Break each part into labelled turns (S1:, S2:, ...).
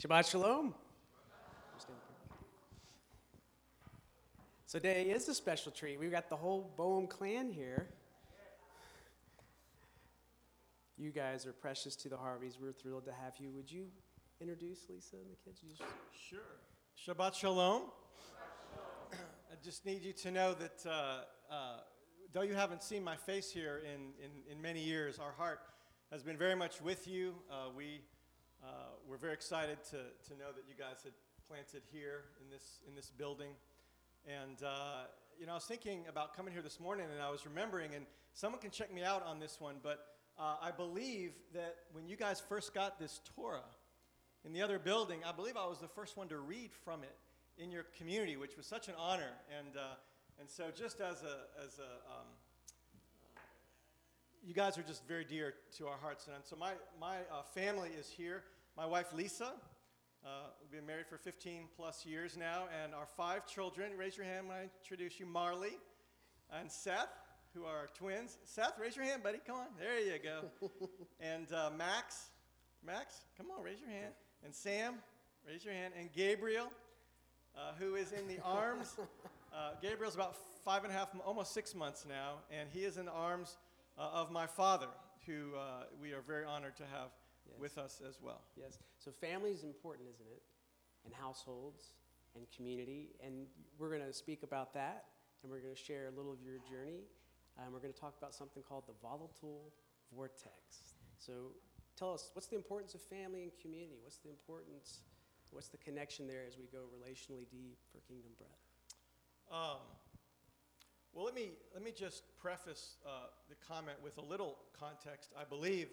S1: Shabbat Shalom. So today is a special treat. We've got the whole Boehm clan here. You guys are precious to the Harveys. We're thrilled to have you. Would you introduce Lisa and the kids?
S2: Sure. Shabbat Shalom. I just need you to know that though you haven't seen my face here in many years, our heart has been very much with you. We're very excited to know that you guys had planted here in this building. And, I was thinking about coming here this morning, and I was remembering, and someone can check me out on this one, but I believe that when you guys first got this Torah in the other building, I believe I was the first one to read from it in your community, which was such an honor. And so just as you guys are just very dear to our hearts. And so my family is here. My wife, Lisa, we've been married for 15 plus years now, and our 5 children. Raise your hand when I introduce you. Marley and Seth, who are our twins. Seth, raise your hand, buddy. Come on. There you go. And Max, come on, raise your hand. And Sam, raise your hand. And Gabriel, who is in the arms. Gabriel's about 5.5, almost 6 months now, and he is in the arms of my father, who we are very honored to have with us as well.
S1: Yes. So family is important, isn't it? And households and community. And we're going to speak about that, and we're going to share a little of your journey. And we're going to talk about something called the volatile vortex. So tell us, what's the importance of family and community? What's the connection there as we go relationally deep for Kingdom Breath?
S2: Well, let me just preface the comment with a little context. I believe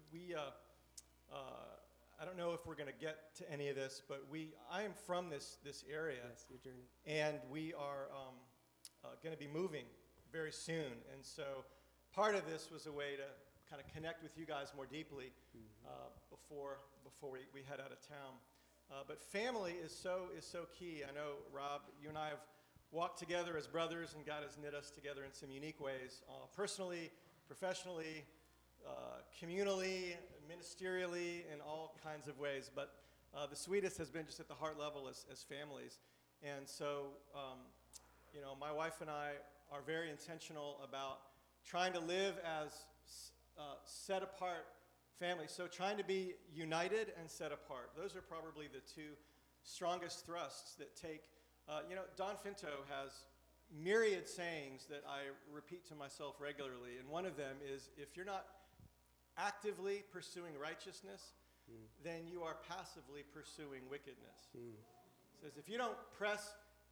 S2: I don't know if we're going to get to any of this, but I am from this area.
S1: Yes, your journey.
S2: And we are going to be moving very soon. And so part of this was a way to kind of connect with you guys more deeply before we head out of town. But family is so key. I know, Rob, you and I have walked together as brothers, and God has knit us together in some unique ways, personally, professionally, communally, ministerially, in all kinds of ways. But the sweetest has been just at the heart level as families. And so, my wife and I are very intentional about trying to live as set apart families. So trying to be united and set apart. Those are probably the two strongest thrusts that take. Don Finto has myriad sayings that I repeat to myself regularly, and one of them is, if you're not actively pursuing righteousness, then you are passively pursuing wickedness. It says, if you don't press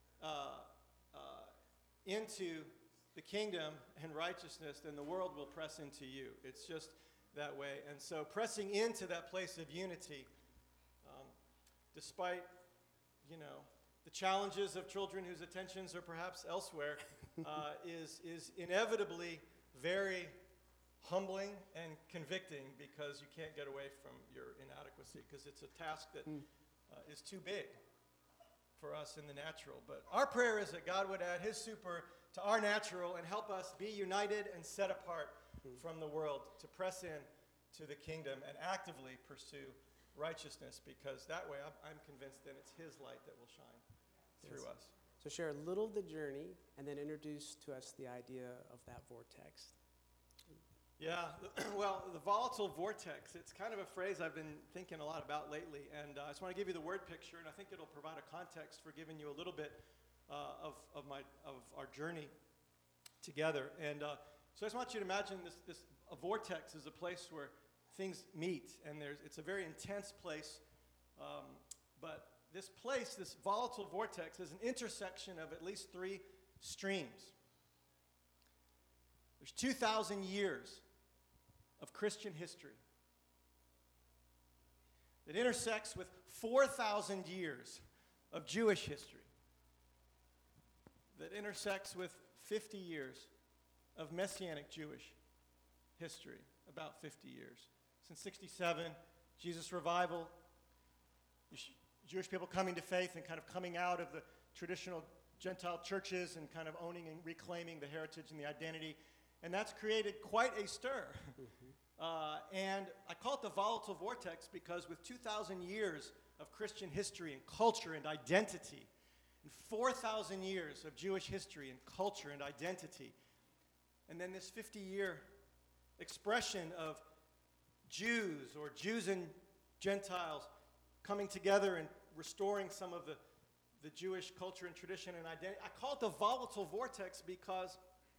S2: into the kingdom and righteousness, then the world will press into you. It's just that way. And so pressing into that place of unity, despite, the challenges of children whose attentions are perhaps elsewhere, is inevitably very humbling and convicting, because you can't get away from your inadequacy, because it's a task that is too big for us in the natural. But our prayer is that God would add his super to our natural and help us be united and set apart from the world, to press in to the kingdom and actively pursue righteousness, because that way I'm convinced then it's his light that will shine through us.
S1: So share a little of the journey, and then introduce to us the idea of that vortex.
S2: Yeah, well, the volatile vortex, it's kind of a phrase I've been thinking a lot about lately, and I just want to give you the word picture, and I think it'll provide a context for giving you a little bit of our journey together. And so I just want you to imagine a vortex is a place where things meet, and it's a very intense place, but this place, this volatile vortex, is an intersection of at least 3 streams. There's 2,000 years of Christian history that intersects with 4,000 years of Jewish history, that intersects with 50 years of Messianic Jewish history, about 50 years. Since 67, Jesus' revival, Jewish people coming to faith and kind of coming out of the traditional Gentile churches and kind of owning and reclaiming the heritage and the identity. And that's created quite a stir. And I call it the volatile vortex because with 2,000 years of Christian history and culture and identity, and 4,000 years of Jewish history and culture and identity. And then this 50-year expression of Jews or Jews and Gentiles coming together and restoring some of the Jewish culture and tradition and identity. I call it the volatile vortex because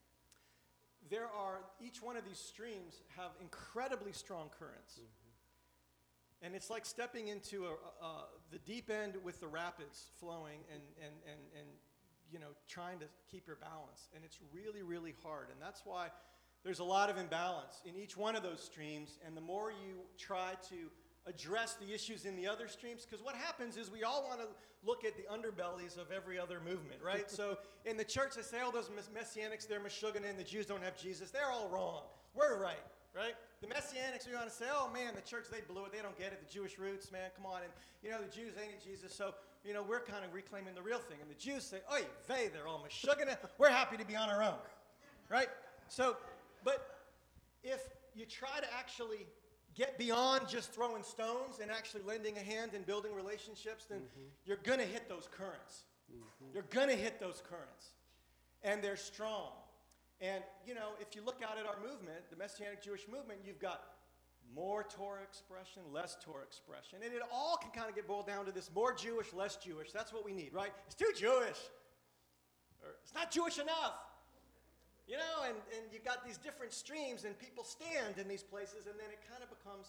S2: each one of these streams have incredibly strong currents. Mm-hmm. And it's like stepping into the deep end with the rapids flowing and trying to keep your balance. And it's really, really hard. And that's why there's a lot of imbalance in each one of those streams. And the more you try to address the issues in the other streams, because what happens is we all want to look at the underbellies of every other movement, right? So in the church, they say, oh, those Messianics, they're Meshuggah, the Jews don't have Jesus. They're all wrong. We're right? The Messianics, we want to say, oh, man, the church, they blew it. They don't get it. The Jewish roots, man, come on. And, the Jews, they need Jesus. So, we're kind of reclaiming the real thing. And the Jews say, oy vey, they're all Meshuggah. We're happy to be on our own, right? So, but if you try to actually get beyond just throwing stones and actually lending a hand and building relationships, then you're going to hit those currents. You're going to hit those currents. And they're strong. And, if you look out at our movement, the Messianic Jewish movement, you've got more Torah expression, less Torah expression. And it all can kind of get boiled down to this: more Jewish, less Jewish. That's what we need, right? It's too Jewish. Or it's not Jewish enough. And you've got these different streams, and people stand in these places, and then it kind of becomes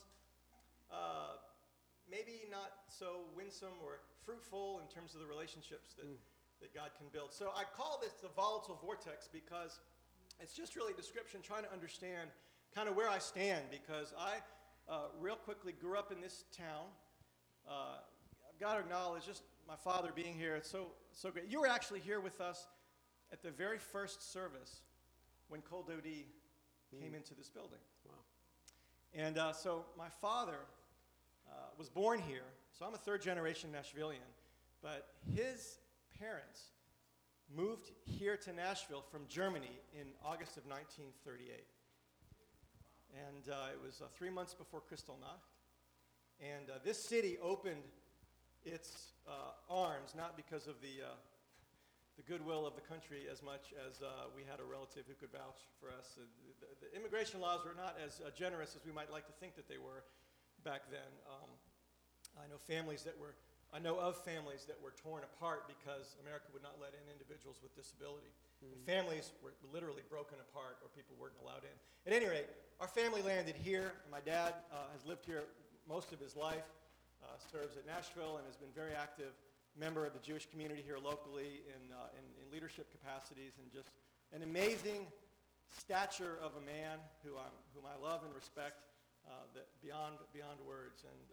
S2: maybe not so winsome or fruitful in terms of the relationships that God can build. So I call this the volatile vortex because it's just really a description trying to understand kind of where I stand, because I real quickly grew up in this town. I've got to acknowledge just my father being here. It's so great. You were actually here with us at the very first service when Kol Dodi came into this building.
S1: Wow.
S2: And so my father was born here, so I'm a third-generation Nashvilleian, but his parents moved here to Nashville from Germany in August of 1938. And it was 3 months before Kristallnacht. And this city opened its arms, not because of the goodwill of the country as much as we had a relative who could vouch for us. The immigration laws were not as generous as we might like to think that they were back then. I know of families that were torn apart because America would not let in individuals with disability. And families were literally broken apart, or people weren't allowed in. At any rate, our family landed here. And my dad has lived here most of his life, serves at Nashville, and has been very active member of the Jewish community here locally in leadership capacities, and just an amazing stature of a man whom I love and respect that beyond words. And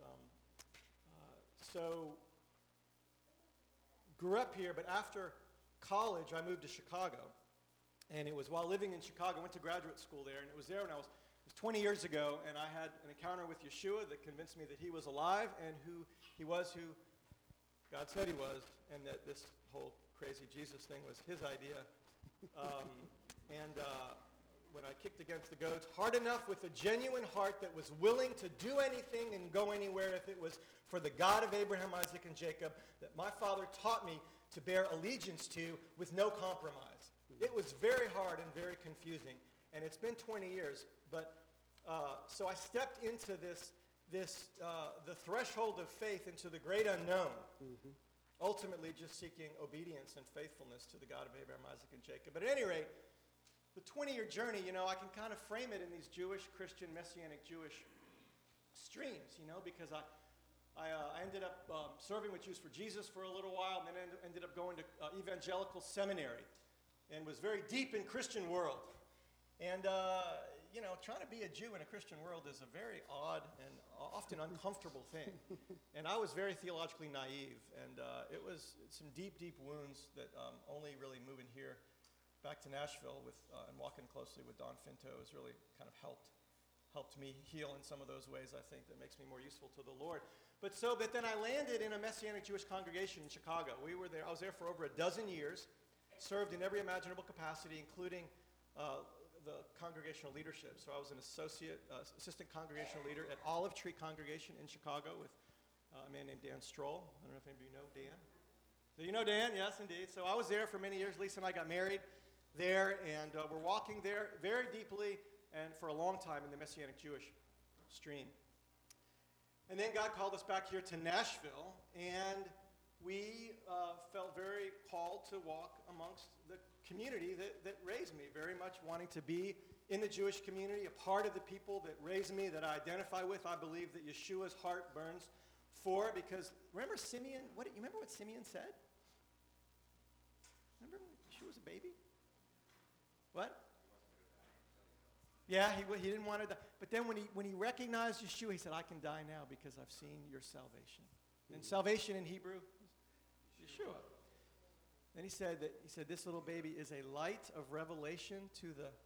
S2: so grew up here, but after college I moved to Chicago, and it was while living in Chicago. I went to graduate school there, and it was there when it was 20 years ago, and I had an encounter with Yeshua that convinced me that he was alive and who he was, who God said he was, and that this whole crazy Jesus thing was his idea. When I kicked against the goads hard enough with a genuine heart that was willing to do anything and go anywhere if it was for the God of Abraham, Isaac, and Jacob, that my father taught me to bear allegiance to with no compromise. It was very hard and very confusing, and it's been 20 years. But so I stepped into the threshold of faith into the great unknown, ultimately just seeking obedience and faithfulness to the God of Abraham, Isaac, and Jacob. But at any rate, the 20-year journey, I can kind of frame it in these Jewish, Christian, Messianic Jewish streams, because I ended up serving with Jews for Jesus for a little while, and then ended up going to evangelical seminary, and was very deep in Christian world. And, trying to be a Jew in a Christian world is a very odd and often uncomfortable thing. And I was very theologically naive, and it was some deep, deep wounds that only really moving here back to Nashville and walking closely with Don Finto has really kind of helped me heal in some of those ways, I think, that makes me more useful to the Lord. But then I landed in a Messianic Jewish congregation in Chicago. I was there for over a dozen years, served in every imaginable capacity, including the congregational leadership. So I was an assistant congregational leader at Olive Tree Congregation in Chicago with a man named Dan Stroll. I don't know if any of you know Dan. Do you know Dan? Yes, indeed. So I was there for many years. Lisa and I got married there, and we're walking there very deeply and for a long time in the Messianic Jewish stream. And then God called us back here to Nashville, and we felt very called to walk amongst the community that raised me, very much wanting to be in the Jewish community, a part of the people that raised me, that I identify with. I believe that Yeshua's heart burns for, because remember Simeon? You remember what Simeon said? Remember when Yeshua was a baby? What? Yeah, he didn't want to die. But then when he recognized Yeshua, he said, I can die now because I've seen your salvation. And salvation in Hebrew is Yeshua. Then he said this little baby is a light of revelation to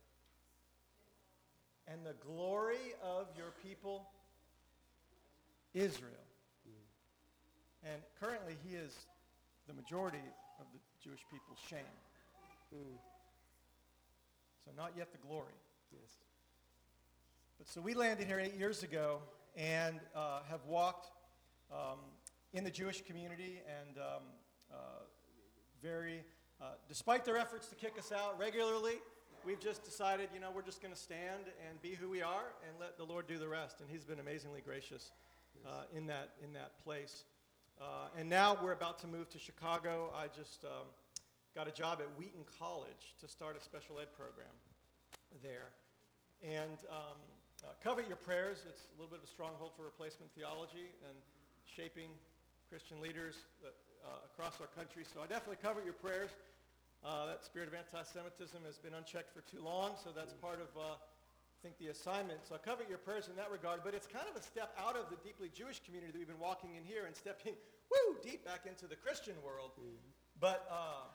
S2: and the glory of your people, Israel. And currently he is the majority of the Jewish people's shame. So not yet the glory.
S1: Yes.
S2: But so we landed here 8 years ago and have walked in the Jewish community and despite their efforts to kick us out regularly, we've just decided, we're just going to stand and be who we are and let the Lord do the rest. And he's been amazingly gracious in that place. And now we're about to move to Chicago. I just got a job at Wheaton College to start a special ed program there. And covet your prayers. It's a little bit of a stronghold for replacement theology and shaping Christian leaders across our country. So I definitely covet your prayers. That spirit of anti-Semitism has been unchecked for too long, so that's part of, I think, the assignment. So I covet your prayers in that regard, but it's kind of a step out of the deeply Jewish community that we've been walking in here and stepping, deep back into the Christian world. But,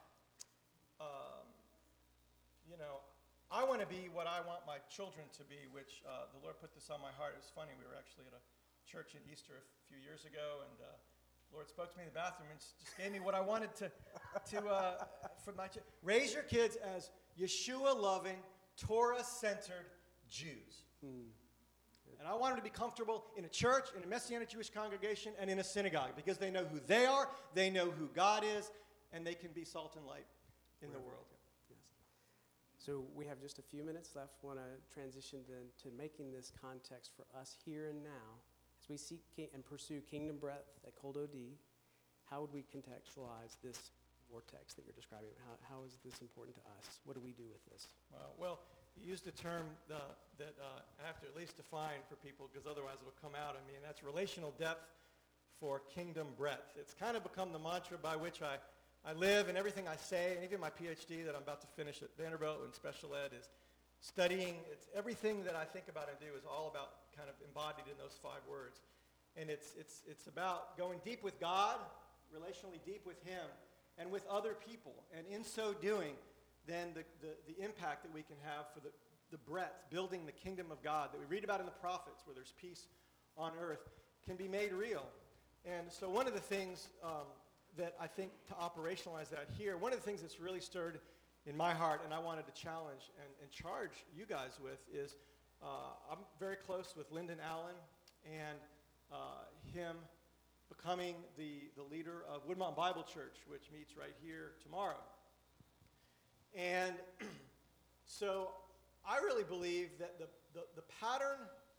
S2: I want to be what I want my children to be, which the Lord put this on my heart. It was funny. We were actually at a church at Easter a few years ago, and the Lord spoke to me in the bathroom and just gave me what I wanted to for my raise your kids as Yeshua-loving, Torah-centered Jews. And I want them to be comfortable in a church, in a Messianic Jewish congregation, and in a synagogue because they know who they are, they know who God is, and they can be salt and light in the world.
S1: So we have just a few minutes left. Want to transition then to making this context for us here and now. As we seek and pursue kingdom breadth at Cold OD, how would we contextualize this vortex that you're describing? How is this important to us? What do we do with this?
S2: Well, you used a term that I have to at least define for people because otherwise it will come out. I mean, that's relational depth for kingdom breadth. It's kind of become the mantra by which I live, and everything I say, and even my PhD that I'm about to finish at Vanderbilt in special ed is studying. It's everything that I think about and do is all about kind of embodied in those 5 words. And it's about going deep with God, relationally deep with him, and with other people. And in so doing, then the impact that we can have for the breadth, building the kingdom of God that we read about in the prophets, where there's peace on earth, can be made real. And so one of the things that I think to operationalize that here, one of the things that's really stirred in my heart and I wanted to challenge and charge you guys with is I'm very close with Lyndon Allen and him becoming the leader of Woodmont Bible Church, which meets right here tomorrow. And so I really believe that the pattern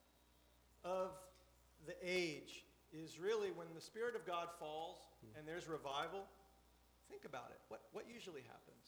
S2: of the age is really when the Spirit of God falls and there's revival. Think about it. What usually happens?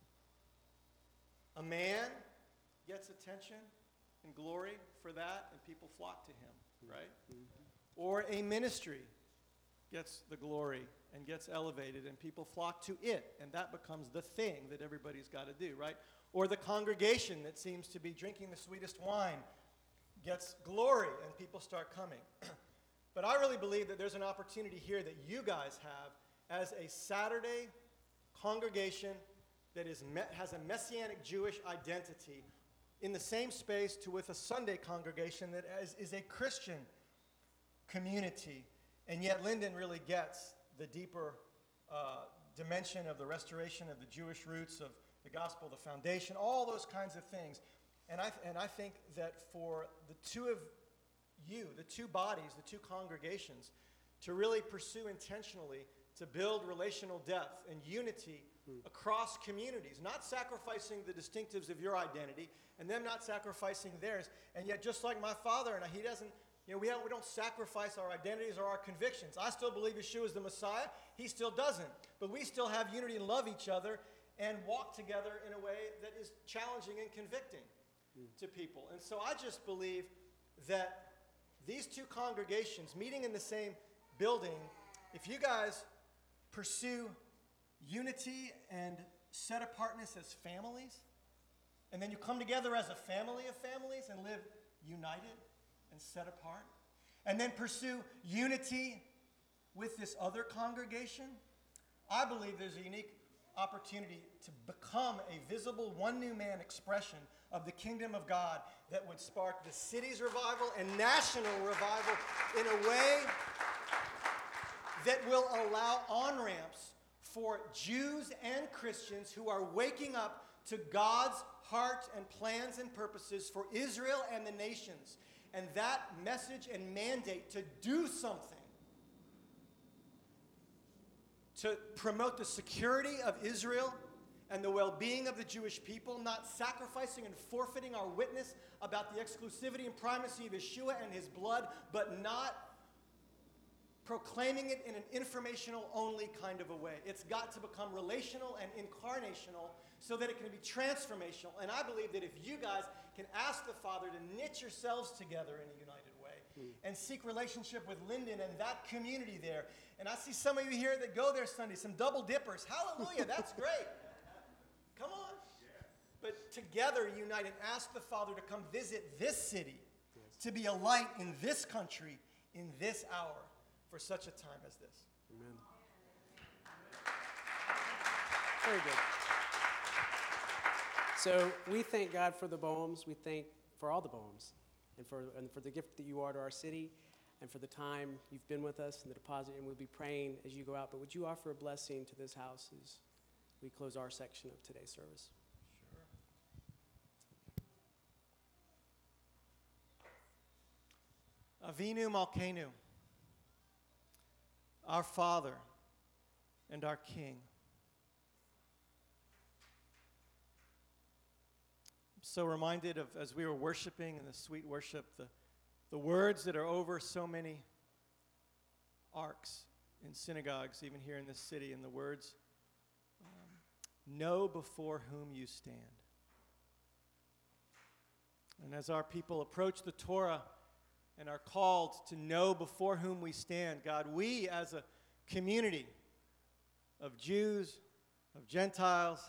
S2: A man gets attention and glory for that, and people flock to him, right? Or a ministry gets the glory and gets elevated, and people flock to it, and that becomes the thing that everybody's got to do, right? Or the congregation that seems to be drinking the sweetest wine gets glory, and people start coming. But I really believe that there's an opportunity here that you guys have as a Saturday congregation that has a Messianic Jewish identity in the same space with a Sunday congregation that is a Christian community. And yet Lyndon really gets the deeper dimension of the restoration of the Jewish roots of the gospel, the foundation, all those kinds of things. And I think that for the two of you, the two bodies, the two congregations, to really pursue intentionally to build relational depth and unity across communities, not sacrificing the distinctives of your identity and them not sacrificing theirs. And yet, just like my father and I, he doesn't, we don't sacrifice our identities or our convictions. I still believe Yeshua is the Messiah. He still doesn't. But we still have unity and love each other and walk together in a way that is challenging and convicting to people. And so I just believe that these two congregations meeting in the same building, if you guys pursue unity and set apartness as families, and then you come together as a family of families and live united and set apart, and then pursue unity with this other congregation, I believe there's a unique opportunity to become a visible one new man expression of the kingdom of God that would spark the city's revival and national revival in a way that will allow on-ramps for Jews and Christians who are waking up to God's heart and plans and purposes for Israel and the nations. And that message and mandate to do something to promote the security of Israel and the well-being of the Jewish people, not sacrificing and forfeiting our witness about the exclusivity and primacy of Yeshua and his blood, but not proclaiming it in an informational-only kind of a way. It's got to become relational and incarnational so that it can be transformational. And I believe that if you guys can ask the Father to knit yourselves together in a united way and seek relationship with Linden and that community there, and I see some of you here that go there Sunday, some double dippers. Hallelujah, that's great. Come on. But together, unite and ask the Father to come visit this city, to be a light in this country, in this hour, for such a time as this.
S1: Amen. Very good. So we thank God for the Bohms. We thank for all the Bohms and for the gift that you are to our city and for the time you've been with us and the deposit. And we'll be praying as you go out. But would you offer a blessing to this house as we close our section of today's service?
S2: Sure. Avinu Malkeinu, our Father and our King. I'm so reminded of, as we were worshiping in the sweet worship, the words that are over so many arcs in synagogues, even here in this city, and the words, know before whom you stand. And as our people approach the Torah and are called to know before whom we stand, God, we as a community of Jews, of Gentiles,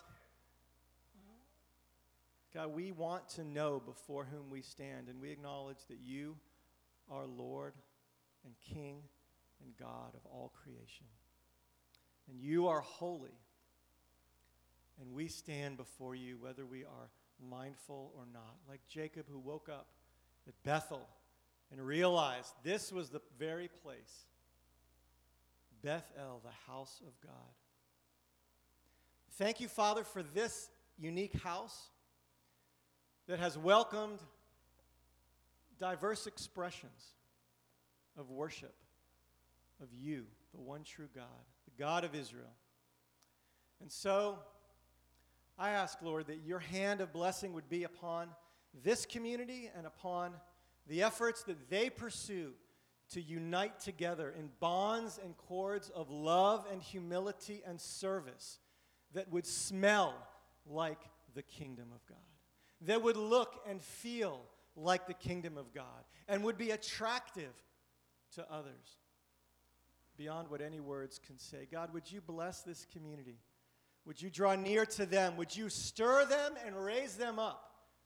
S2: God, we want to know before whom we stand, and we acknowledge that you are Lord and King and God of all creation. And you are holy, and we stand before you whether we are mindful or not, like Jacob who woke up at Bethel and realized this was the very place, Bethel, the house of God. Thank you, Father, for this unique house that has welcomed diverse expressions of worship of you, the one true God, the God of Israel. And so I ask, Lord, that your hand of blessing would be upon this community and upon the efforts that they pursue to unite together in bonds and cords of love and humility and service that would smell like the kingdom of God, that would look and feel like the kingdom of God, and would be attractive to others beyond what any words can say. God, would you bless this community? Would you draw near to them? Would you stir them and raise them up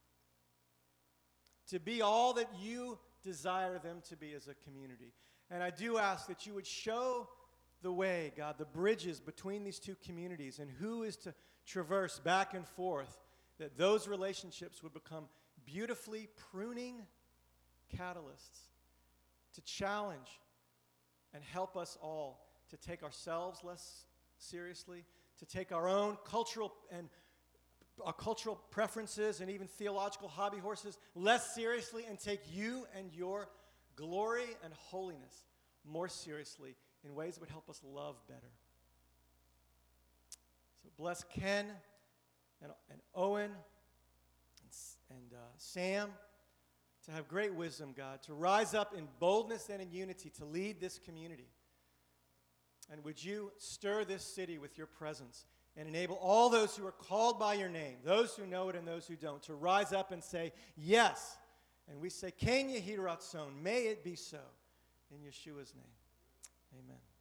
S2: to be all that you desire them to be as a community? And I do ask that you would show the way, God, the bridges between these two communities and who is to traverse back and forth, that those relationships would become beautifully pruning catalysts to challenge and help us all to take ourselves less seriously, to take our own cultural preferences and even theological hobby horses less seriously, and take you and your glory and holiness more seriously, in ways that would help us love better. So bless Ken and Owen and Sam to have great wisdom, God, to rise up in boldness and in unity to lead this community. And would you stir this city with your presence and enable all those who are called by your name, those who know it and those who don't, to rise up and say, yes. And we say, Ken Yehi Ratzon, may it be so. In Yeshua's name, amen.